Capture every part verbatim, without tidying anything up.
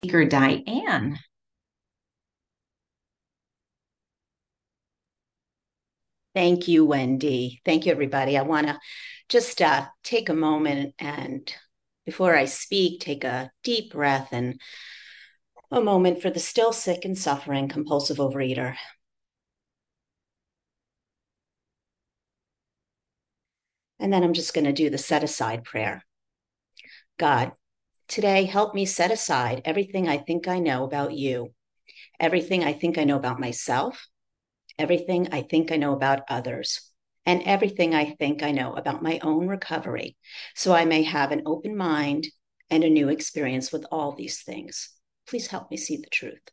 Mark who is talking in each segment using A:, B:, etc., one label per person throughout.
A: Speaker Diane.
B: Thank you, Wendy. Thank you, everybody. I want to just uh, take a moment and before I speak, take a deep breath and a moment for the still sick and suffering compulsive overeater. And then I'm just going to do the set aside prayer. God, today help me set aside everything I think I know about you, everything I think I know about myself, everything I think I know about others, and everything I think I know about my own recovery, so I may have an open mind and a new experience with all these things. Please help me see the truth.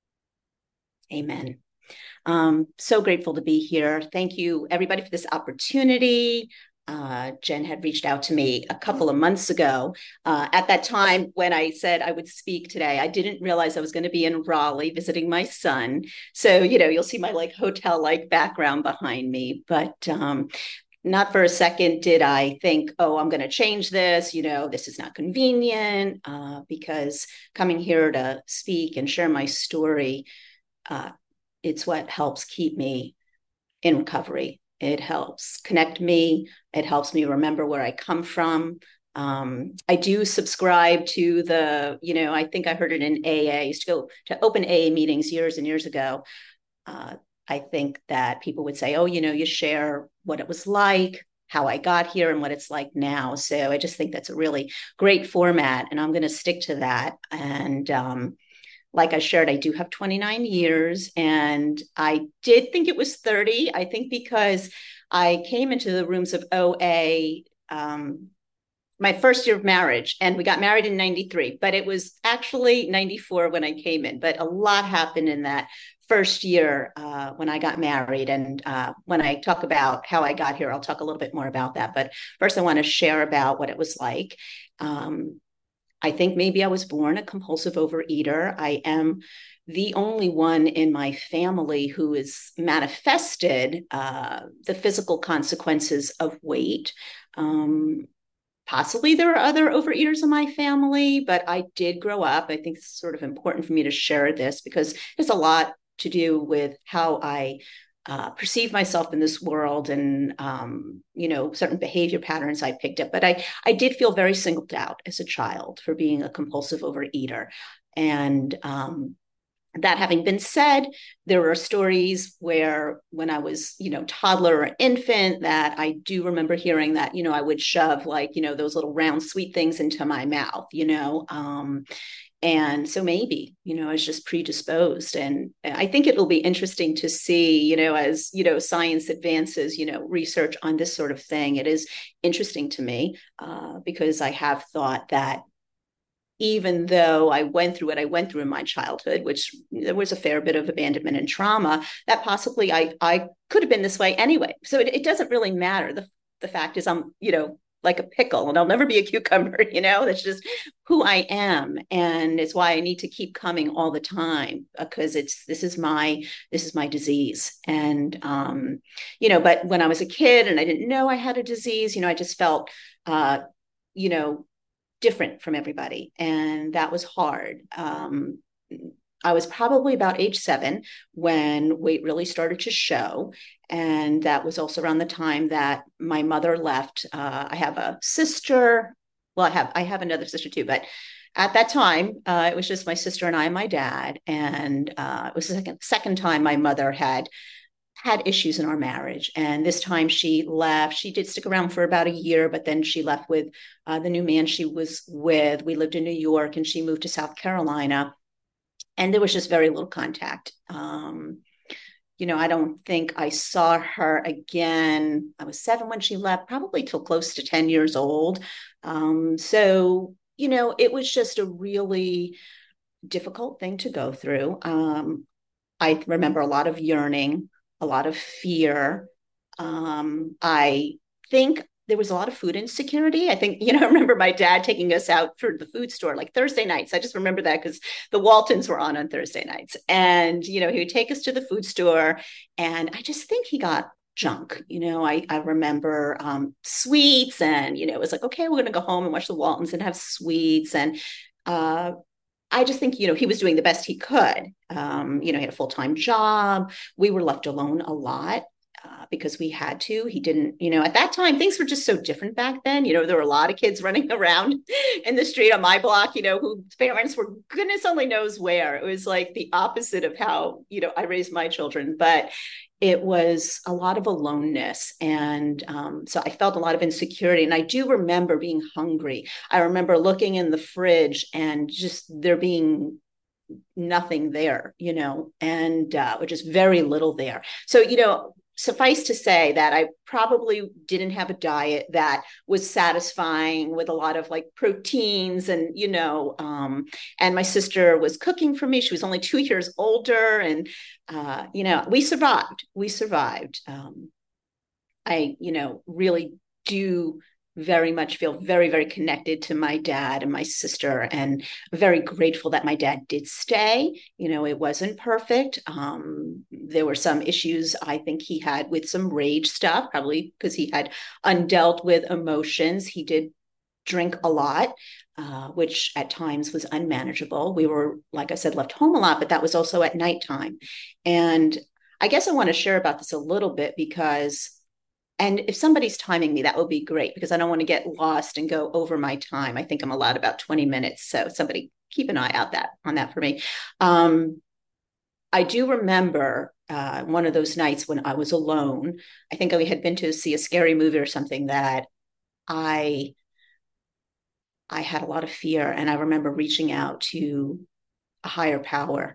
B: Amen. Um, so grateful to be here. Thank you, everybody, for this opportunity. Uh, Jen had reached out to me a couple of months ago. Uh, at that time, when I said I would speak today, I didn't realize I was going to be in Raleigh visiting my son. So, you know, you'll see my like hotel like background behind me. But um, not for a second did I think, oh, I'm going to change this. You know, this is not convenient uh, because coming here to speak and share my story uh, it's what helps keep me in recovery. It helps connect me. It helps me remember where I come from. Um, I do subscribe to the, you know, I think I heard it in A A. I used to go to open A A meetings years and years ago. Uh, I think that people would say, oh, you know, you share what it was like, how I got here, and what it's like now. So I just think that's a really great format, and I'm going to stick to that. And um, like I shared, I do have twenty-nine years, and I did think it was thirty. I think because I came into the rooms of O A um, my first year of marriage, and we got married in ninety-three, but it was actually ninety-four when I came in. But a lot happened in that first year uh, when I got married. And uh, when I talk about how I got here, I'll talk a little bit more about that. But first, I want to share about what it was like. Um, I think maybe I was born a compulsive overeater. I am the only one in my family who has manifested uh, the physical consequences of weight. Um, Possibly there are other overeaters in my family, but I did grow up. I think it's sort of important for me to share this because there's a lot to do with how I uh, perceive myself in this world and um, you know certain behavior patterns I picked up. But I I did feel very singled out as a child for being a compulsive overeater, and um, that having been said, there are stories where when I was, you know, toddler or infant, that I do remember hearing that, you know, I would shove like, you know, those little round sweet things into my mouth, you know. Um, and so maybe, you know, I was just predisposed. And I think it'll be interesting to see, you know, as, you know, science advances, you know, research on this sort of thing. It is interesting to me uh, because I have thought that even though I went through what I went through in my childhood, which there was a fair bit of abandonment and trauma, that possibly I I could have been this way anyway. So it, it doesn't really matter. The the fact is I'm, you know, like a pickle and I'll never be a cucumber, you know, that's just who I am. And it's why I need to keep coming all the time because it's this is my this is my disease. And um, you know, but when I was a kid and I didn't know I had a disease, you know, I just felt uh, you know, different from everybody. And that was hard. Um, I was probably about age seven when weight really started to show. And that was also around the time that my mother left. Uh, I have a sister. Well, I have I have another sister too, but at that time, uh, it was just my sister and I and my dad. And uh, it was the second second time my mother had had issues in our marriage. And this time she left. She did stick around for about a year, but then she left with uh, the new man she was with. We lived in New York and she moved to South Carolina. And there was just very little contact. Um, you know, I don't think I saw her again. I was seven when she left, probably till close to ten years old. Um, so, you know, it was just a really difficult thing to go through. Um, I remember a lot of yearning, a lot of fear. Um, I think there was a lot of food insecurity. I think, you know, I remember my dad taking us out for the food store like Thursday nights. I just remember that because the Waltons were on on Thursday nights. And, you know, he would take us to the food store. And I just think he got junk. You know, I, I remember um, sweets and, you know, it was like, okay, we're going to go home and watch the Waltons and have sweets. And, uh, I just think, you know, he was doing the best he could. Um, you know, he had a full time job. We were left alone a lot. Uh, because we had to. He didn't, you know, at that time, things were just so different back then. You know, there were a lot of kids running around in the street on my block, you know, whose parents were goodness only knows where. It was like the opposite of how, you know, I raised my children. But it was a lot of aloneness. And um, so I felt a lot of insecurity. And I do remember being hungry. I remember looking in the fridge and just there being nothing there, you know, and uh, or just very little there. So, you know, suffice to say that I probably didn't have a diet that was satisfying with a lot of like proteins and, you know, um, and my sister was cooking for me. She was only two years older. And, uh, you know, we survived. We survived. Um, I, you know, really do very much feel very, very connected to my dad and my sister, and very grateful that my dad did stay. You know, it wasn't perfect. Um, there were some issues I think he had with some rage stuff, probably because he had undealt with emotions. He did drink a lot, uh, which at times was unmanageable. We were, like I said, left home a lot, but that was also at nighttime. And I guess I want to share about this a little bit because and if somebody's timing me, that would be great because I don't want to get lost and go over my time. I think I'm allowed about twenty minutes. So somebody keep an eye out that on that for me. Um, I do remember uh, one of those nights when I was alone. I think we had been to see a scary movie or something that I I had a lot of fear, and I remember reaching out to a higher power.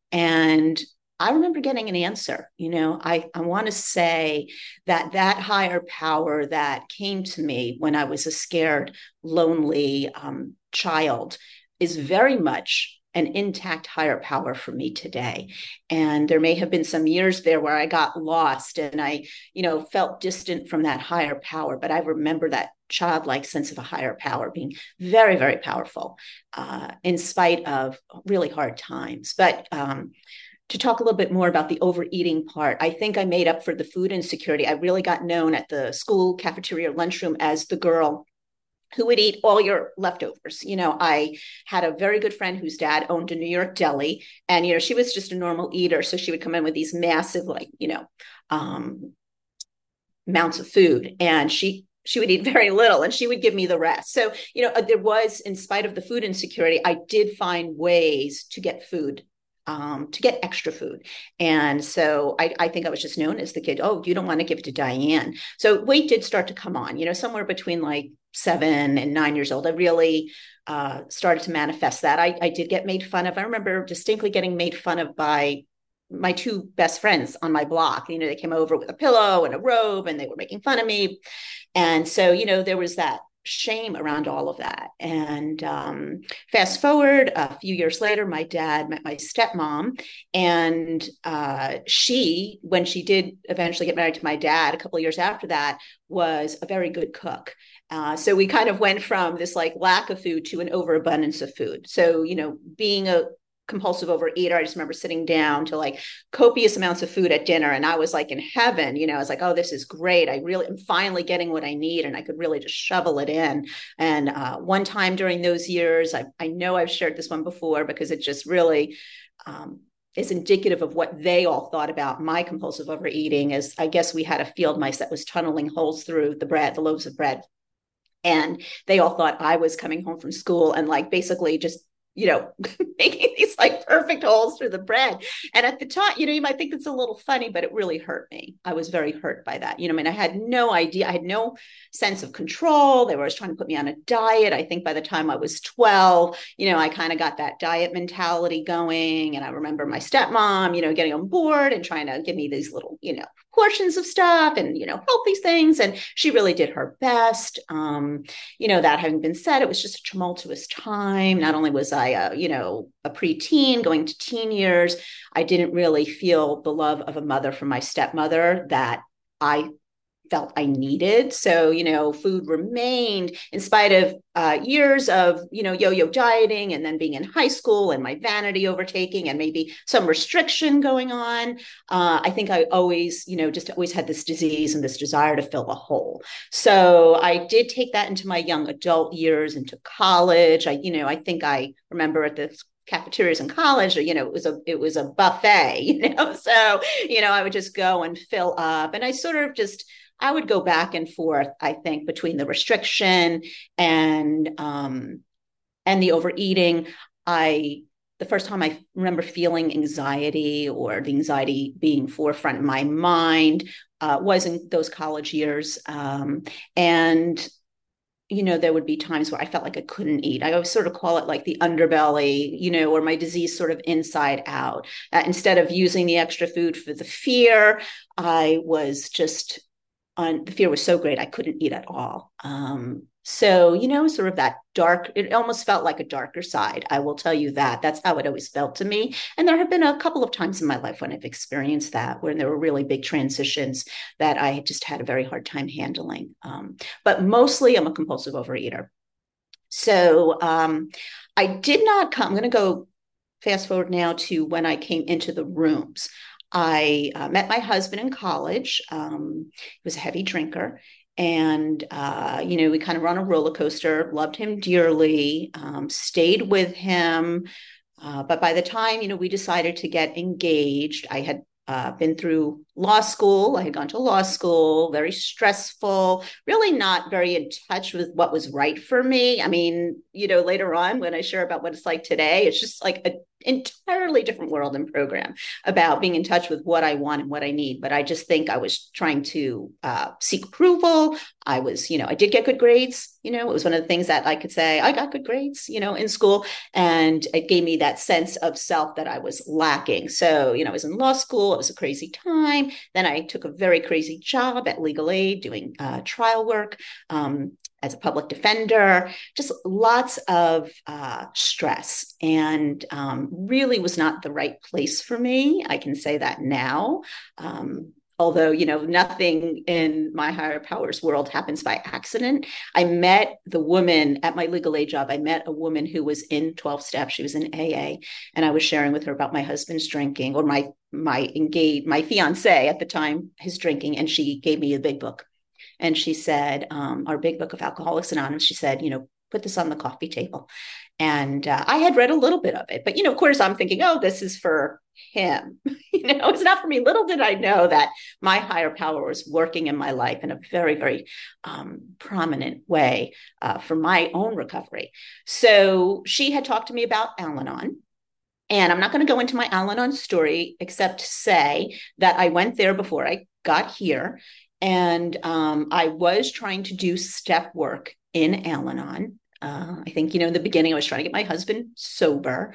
B: And I remember getting an answer. You know, I, I want to say that that higher power that came to me when I was a scared, lonely um, child is very much an intact higher power for me today. And there may have been some years there where I got lost and I, you know, felt distant from that higher power. But I remember that childlike sense of a higher power being very, very powerful uh, in spite of really hard times. But um, to talk a little bit more about the overeating part, I think I made up for the food insecurity. I really got known at the school cafeteria lunchroom as the girl who would eat all your leftovers. You know, I had a very good friend whose dad owned a New York deli, and, you know, she was just a normal eater. So she would come in with these massive, like, you know, um, amounts of food, and she she would eat very little and she would give me the rest. So, you know, there was, in spite of the food insecurity, I did find ways to get food, um, to get extra food. And so I, I think I was just known as the kid, oh, you don't want to give it to Diane. So weight did start to come on, you know, somewhere between like seven and nine years old. I really uh, started to manifest that. I, I did get made fun of. I remember distinctly getting made fun of by my two best friends on my block. You know, they came over with a pillow and a robe and they were making fun of me. And so, you know, there was that shame around all of that. And um, fast forward a few years later, my dad met my stepmom, and uh, she, when she did eventually get married to my dad, a couple of years after that, was a very good cook. Uh, so we kind of went from this like lack of food to an overabundance of food. So, you know, being a compulsive overeater, I just remember sitting down to like copious amounts of food at dinner, and I was like in heaven. You know, I was like, oh, this is great. I really am finally getting what I need, and I could really just shovel it in. And uh, one time during those years, I, I know I've shared this one before because it just really um, is indicative of what they all thought about my compulsive overeating. Is I guess we had a field mice that was tunneling holes through the bread, the loaves of bread. And they all thought I was coming home from school and like basically just, you know, making these like perfect holes through the bread. And at the time, you know, you might think it's a little funny, but it really hurt me. I was very hurt by that. You know, I mean, I had no idea. I had no sense of control. They were always trying to put me on a diet. I think by the time I was twelve, you know, I kind of got that diet mentality going. And I remember my stepmom, you know, getting on board and trying to give me these little, you know, portions of stuff and, you know, healthy things. And she really did her best. Um, you know, that having been said, it was just a tumultuous time. Not only was I, a, you know, a preteen going to teen years, I didn't really feel the love of a mother from my stepmother that I felt I needed. So, you know, food remained in spite of uh, years of, you know, yo-yo dieting and then being in high school and my vanity overtaking and maybe some restriction going on. Uh, I think I always, you know, just always had this disease and this desire to fill a hole. So I did take that into my young adult years, into college. I, you know, I think I remember at the cafeterias in college, you know, it was a it was a buffet, you know. So, you know, I would just go and fill up. And I sort of just I would go back and forth, I think, between the restriction and um and the overeating. I the first time I remember feeling anxiety or the anxiety being forefront in my mind uh, was in those college years. Um, and you know, there would be times where I felt like I couldn't eat. I always sort of call it like the underbelly, you know, or my disease sort of inside out. Uh, instead of using the extra food for the fear, I was just on the fear was so great I couldn't eat at all. Um, so, you know, sort of that dark, it almost felt like a darker side. I will tell you that. That's how it always felt to me. And there have been a couple of times in my life when I've experienced that, when there were really big transitions that I just had a very hard time handling. Um, but mostly I'm a compulsive overeater. So um, I did not come, I'm going to go fast forward now to when I came into the rooms. I uh, met my husband in college. Um, he was a heavy drinker. And, uh, you know, we kind of were on a roller coaster, loved him dearly, um, stayed with him. Uh, but by the time, you know, we decided to get engaged, I had uh, been through law school. I had gone to law school, very stressful, really not very in touch with what was right for me. I mean, you know, later on when I share about what it's like today, it's just like an entirely different world and program about being in touch with what I want and what I need. But I just think I was trying to uh, seek approval. I was, you know, I did get good grades. You know, it was one of the things that I could say, I got good grades, you know, in school. And it gave me that sense of self that I was lacking. So, you know, I was in law school. It was a crazy time. Then I took a very crazy job at Legal Aid doing uh, trial work um, as a public defender, just lots of uh, stress, and um, really was not the right place for me. I can say that now. Um, Although, you know, nothing in my higher powers world happens by accident. I met the woman at my legal aid job. I met a woman who was in twelve step. She was in A A. And I was sharing with her about my husband's drinking, or my my engaged, my fiance at the time, his drinking. And she gave me a big book. And she said, um, our big book of Alcoholics Anonymous, she said, you know, put this on the coffee table. And uh, I had read a little bit of it, but, you know, of course, I'm thinking, oh, this is for him. You know, it's not for me. Little did I know that my higher power was working in my life in a very, very um, prominent way uh, for my own recovery. So she had talked to me about Al-Anon. And I'm not going to go into my Al-Anon story, except to say that I went there before I got here. And um, I was trying to do step work in Al-Anon. Uh, I think, you know, in the beginning, I was trying to get my husband sober.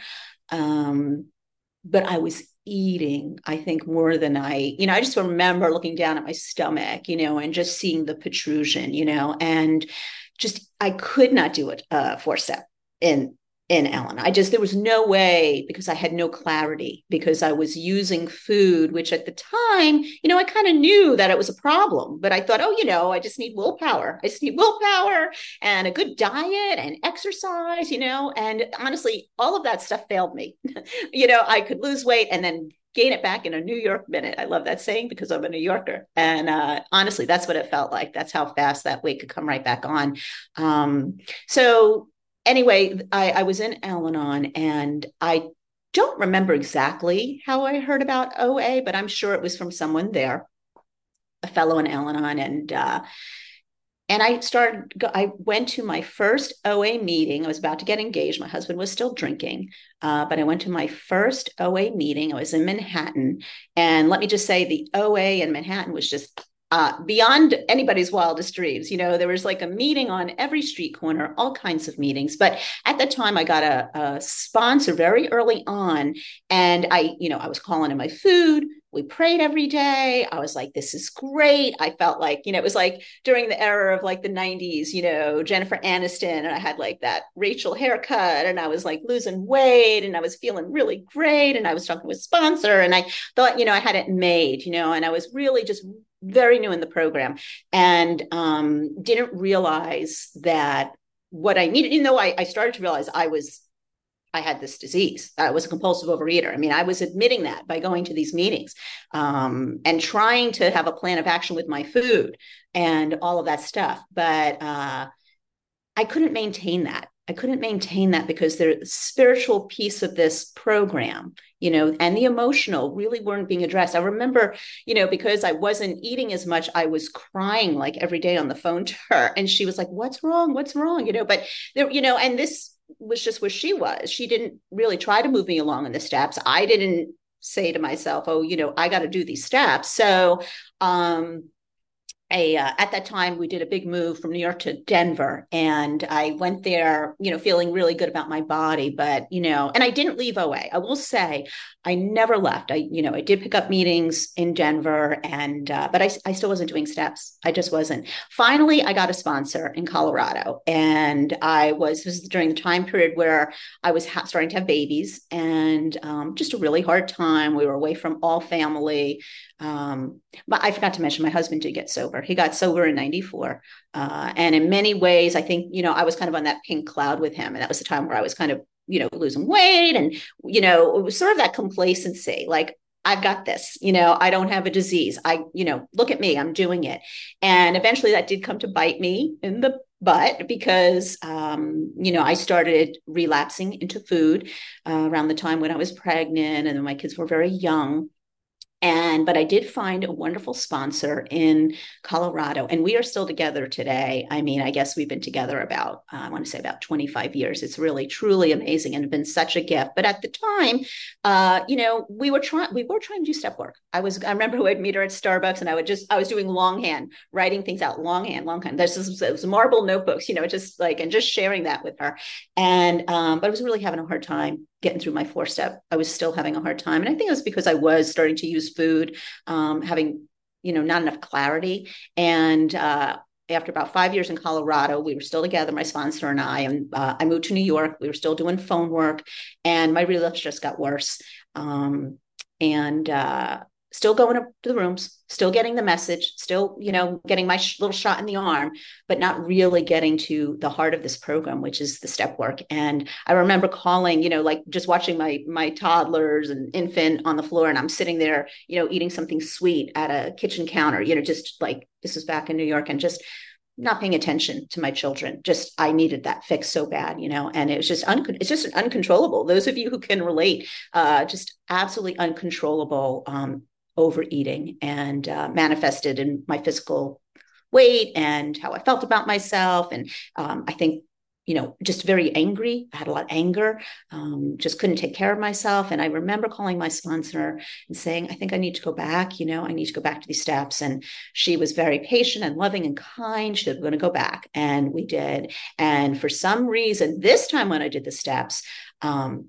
B: Um, but I was eating, I think, more than I, you know, I just remember looking down at my stomach, you know, and just seeing the protrusion, you know, and just, I could not do it uh, four step in in Ellen. I just, there was no way, because I had no clarity, because I was using food, which at the time, you know, I kind of knew that it was a problem, but I thought, oh, you know, I just need willpower. I just need willpower and a good diet and exercise, you know, and honestly, all of that stuff failed me. You know, I could lose weight and then gain it back in a New York minute. I love that saying because I'm a New Yorker. And uh, honestly, that's what it felt like. That's how fast that weight could come right back on. Um, so Anyway, I, I was in Al-Anon, and I don't remember exactly how I heard about O A, but I'm sure it was from someone there, a fellow in Al-Anon. And uh, and I started, I went to my first O A meeting. I was about to get engaged. My husband was still drinking, uh, but I went to my first O A meeting. I was in Manhattan. And let me just say, the O A in Manhattan was just Uh, beyond anybody's wildest dreams. You know, there was like a meeting on every street corner, all kinds of meetings. But at the time, I got a, a sponsor very early on. And I, you know, I was calling in my food. We prayed every day. I was like, this is great. I felt like, you know, it was like during the era of like the nineties, you know, Jennifer Aniston, and I had like that Rachel haircut, and I was like losing weight, and I was feeling really great. And I was talking with sponsor, and I thought, you know, I had it made, you know, and I was really just very new in the program, and um, didn't realize that what I needed, you know, I, I started to realize I was, I had this disease. I was a compulsive overeater. I mean, I was admitting that by going to these meetings um, and trying to have a plan of action with my food and all of that stuff. But uh, I couldn't maintain that. I couldn't maintain that because the spiritual piece of this program, you know, and the emotional really weren't being addressed. I remember, you know, because I wasn't eating as much, I was crying like every day on the phone to her. And she was like, what's wrong? What's wrong? You know, but there, you know, and this was just where she was. She didn't really try to move me along in the steps. I didn't say to myself, oh, you know, I got to do these steps. So, um, a uh, at that time we did a big move from New York to Denver, and I went there, you know, feeling really good about my body. But you know, and I didn't leave O A. I will say, I never left. I, you know, I did pick up meetings in Denver, and uh, but I, I still wasn't doing steps. I just wasn't. Finally, I got a sponsor in Colorado, and I was this was during the time period where I was ha- starting to have babies, and um, just a really hard time. We were away from all family. Um, but I forgot to mention my husband did get sober. He got sober in ninety-four. Uh, and in many ways, I think, you know, I was kind of on that pink cloud with him. And that was the time where I was kind of, you know, losing weight. And, you know, it was sort of that complacency, like, I've got this, you know, I don't have a disease. I, you know, look at me, I'm doing it. And eventually that did come to bite me in the butt because, um, you know, I started relapsing into food uh, around the time when I was pregnant and then my kids were very young. And but I did find a wonderful sponsor in Colorado, and we are still together today. I mean, I guess we've been together about uh, I want to say about twenty-five years. It's really truly amazing and been such a gift. But at the time, uh, you know, we were trying we were trying to do step work. I was I remember I'd meet her at Starbucks, and I would just I was doing longhand, writing things out longhand, longhand. This was, it was marble notebooks, you know, just like and just sharing that with her. And um, but I was really having a hard time getting through my four step. I was still having a hard time. And I think it was because I was starting to use food, um, having, you know, not enough clarity. And uh, after about five years in Colorado, we were still together, my sponsor and I, and uh, I moved to New York. We were still doing phone work and my relapse just got worse. Um, and uh, still going up to the rooms, still getting the message, still, you know, getting my sh- little shot in the arm, but not really getting to the heart of this program, which is the step work. And I remember calling, you know, like just watching my my toddlers and infant on the floor, and I'm sitting there, you know, eating something sweet at a kitchen counter, you know, just like this was back in New York, and just not paying attention to my children. Just I needed that fix so bad, you know, and it was just un- it's just uncontrollable. Those of you who can relate, uh, just absolutely uncontrollable um, overeating, and uh, manifested in my physical weight and how I felt about myself. And um, I think, you know, just very angry. I had a lot of anger, um, just couldn't take care of myself. And I remember calling my sponsor and saying, I think I need to go back, you know, I need to go back to these steps. And she was very patient and loving and kind. She said, we're going to go back. And we did. And for some reason, this time when I did the steps, um,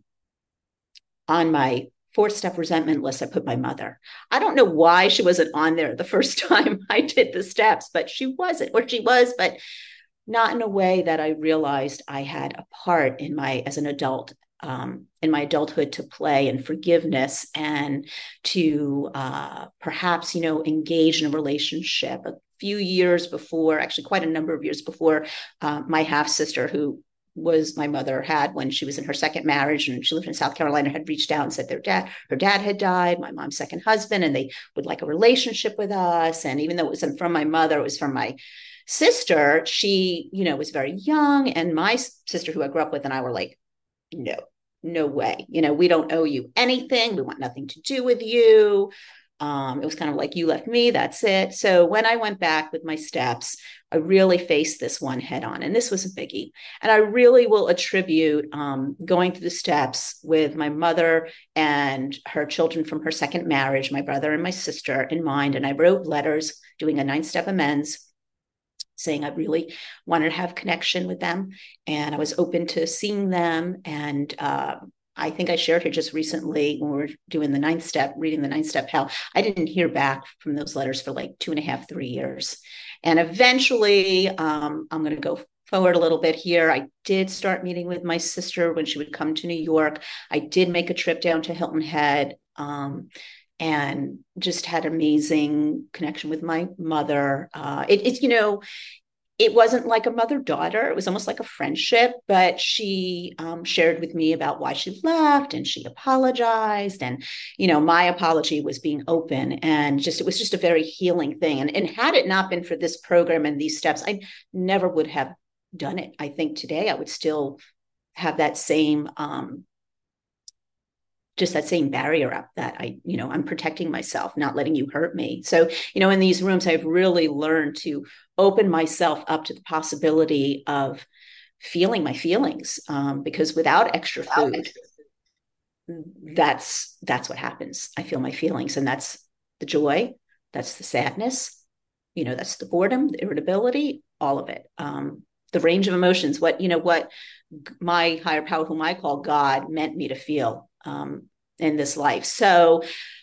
B: on my fourth step resentment list, I put my mother. I don't know why she wasn't on there the first time I did the steps, but she wasn't, or she was, but not in a way that I realized I had a part in my, as an adult, um, in my adulthood to play in forgiveness and to uh, perhaps, you know, engage in a relationship. A few years before, actually quite a number of years before, uh, my half sister, who was my mother had when she was in her second marriage and she lived in South Carolina, had reached out and said their dad, her dad had died, my mom's second husband, and they would like a relationship with us. And even though it wasn't from my mother, it was from my sister. She, you know, was very young. And my sister, who I grew up with, and I were like, no, no way. You know, we don't owe you anything. We want nothing to do with you. Um, it was kind of like, you left me, that's it. So when I went back with my steps, I really faced this one head on, and this was a biggie. And I really will attribute um, going through the steps with my mother and her children from her second marriage, my brother and my sister in mind. And I wrote letters doing a nine step amends, saying I really wanted to have connection with them, and I was open to seeing them. And uh, I think I shared here just recently when we were doing the ninth step, reading the ninth step, how I didn't hear back from those letters for like two and a half, three years. And eventually, um, I'm going to go forward a little bit here. I did start meeting with my sister when she would come to New York. I did make a trip down to Hilton Head. Um, and just had amazing connection with my mother. Uh, it, it's, you know, it wasn't like a mother-daughter. It was almost like a friendship, but she um, shared with me about why she left, and she apologized. And, you know, my apology was being open, and just, it was just a very healing thing. And, and had it not been for this program and these steps, I never would have done it. I think today I would still have that same, um, just that same barrier up that I, you know, I'm protecting myself, not letting you hurt me. So, you know, in these rooms, I've really learned to open myself up to the possibility of feeling my feelings, um, because without extra food, that's that's what happens. I feel my feelings, and that's the joy, that's the sadness, you know, that's the boredom, the irritability, all of it. Um, the range of emotions, what, you know, what my higher power, whom I call God, meant me to feel, um, in this life. So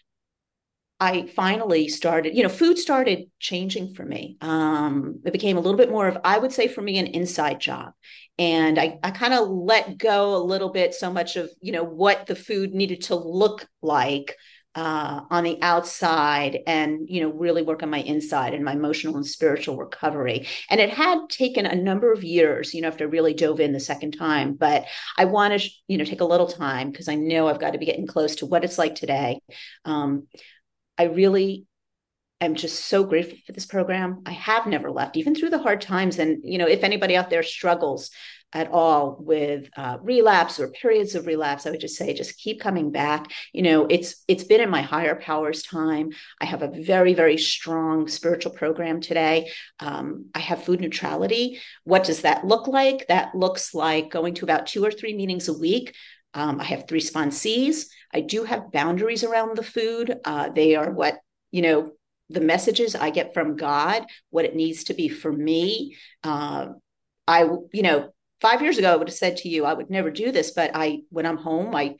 B: I finally started, you know, food started changing for me. Um, it became a little bit more of, I would say for me, an inside job. And I, I kind of let go a little bit so much of, you know, what the food needed to look like uh, on the outside, and, you know, really work on my inside and my emotional and spiritual recovery. And it had taken a number of years, you know, after I really dove in the second time. But I want to, you know, take a little time because I know I've got to be getting close to what it's like today. Um, I really am just so grateful for this program. I have never left, even through the hard times. And, you know, if anybody out there struggles at all with uh, relapse or periods of relapse, I would just say, just keep coming back. You know, it's it's been in my higher powers time. I have a very, very strong spiritual program today. Um, I have food neutrality. What does that look like? That looks like going to about two or three meetings a week. Um, I have three sponsees. I do have boundaries around the food. Uh, they are what, you know, the messages I get from God, what it needs to be for me. Uh, I, you know, five years ago, I would have said to you, I would never do this. But I, when I'm home, I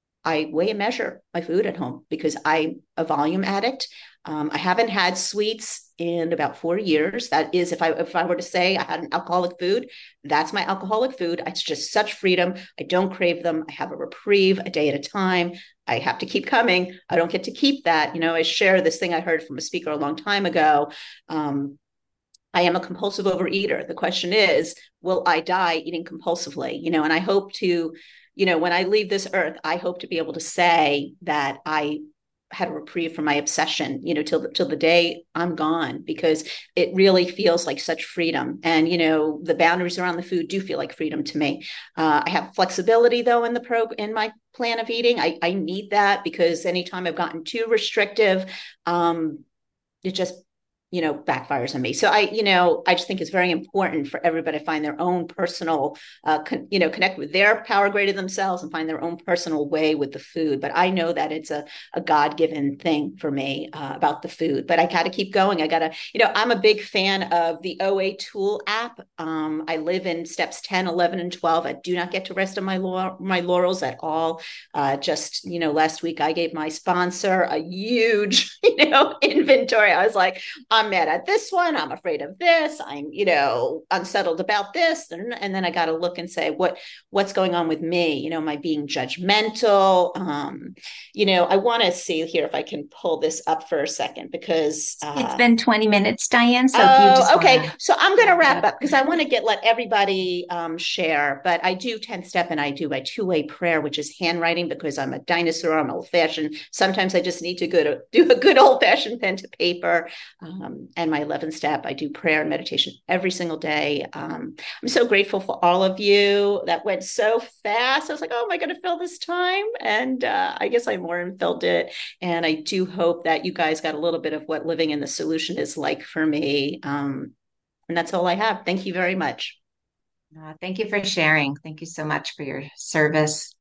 B: I weigh and measure my food at home because I'm a volume addict. Um, I haven't had sweets in about four years. That is, if I if I were to say I had an alcoholic food, that's my alcoholic food. It's just such freedom. I don't crave them. I have a reprieve a day at a time. I have to keep coming. I don't get to keep that. You know, I share this thing I heard from a speaker a long time ago. Um, I am a compulsive overeater. The question is, will I die eating compulsively? You know, and I hope to, you know, when I leave this earth, I hope to be able to say that I had a reprieve from my obsession, you know, till the, till the day I'm gone, because it really feels like such freedom. And, you know, the boundaries around the food do feel like freedom to me. Uh, I have flexibility though in the pro in my plan of eating. I, I need that because anytime I've gotten too restrictive, um, it just, you know, backfires on me. So I, you know, I just think it's very important for everybody to find their own personal, uh, con- you know, connect with their power greater themselves and find their own personal way with the food. But I know that it's a, a God-given thing for me uh, about the food, but I got to keep going. I got to, you know, I'm a big fan of the O A Tool app. Um, I live in steps ten, eleven, and twelve. I do not get to rest on my, laur- my laurels at all. Uh, just, you know, last week I gave my sponsor a huge, you know, inventory. I was like, I'm mad at this one. I'm afraid of this. I'm, you know, unsettled about this. And, and then I got to look and say, what, what's going on with me? You know, am I being judgmental? Um, you know, I want to see here if I can pull this up for a second because,
A: It's
B: uh,
A: been twenty minutes, Diane. So if you
B: oh,
A: just want
B: okay.
A: to
B: So I'm going to
A: wrap it
B: wrap
A: up.
B: up because I want to get let everybody um, share. But I do ten step and I do a two way prayer, which is handwriting because I'm a dinosaur. I'm old fashioned. Sometimes I just need to go to do a good old fashioned pen to paper. Um, and my eleven step, I do prayer and meditation every single day. Um, I'm so grateful for all of you. That went so fast. I was like, oh, am I going to fill this time? And uh, I guess I more than filled it. And I do hope that you guys got a little bit of what living in the solution is like for me. Um, and that's all I have. Thank you very much.
A: Uh, thank you for sharing. Thank you so much for your service